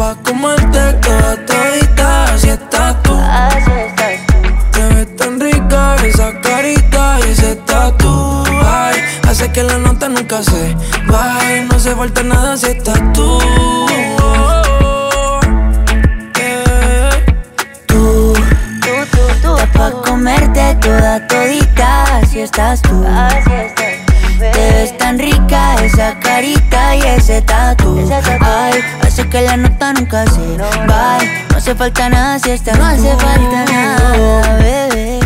pa' comerte toda todita, así estás tú. Así estás tú. Te ves tan rica esa carita y ese tatu. Ay, hace que la nota nunca se baje. No hace falta nada si estás tú. Tú. Pa' comerte toda todita, así estás tú. Así estás tú, bebé. Te ves tan rica esa carita y ese tatu. Ay, hace que la nota nunca se vaya. No hace falta nada si estás tú. No hace falta nada, bebé.